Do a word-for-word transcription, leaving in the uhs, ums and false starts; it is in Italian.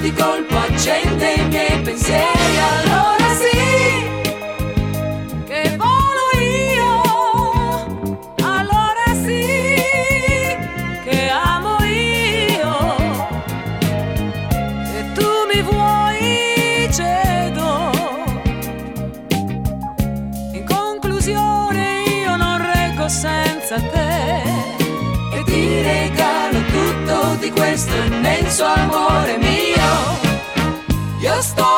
di colpo accende i miei pensieri. Allora sì che volo io, allora sì che amo io, se tu mi vuoi cedo. In conclusione io non reggo senza te, e ti regalo tutto di questo immenso amore mio. Io sto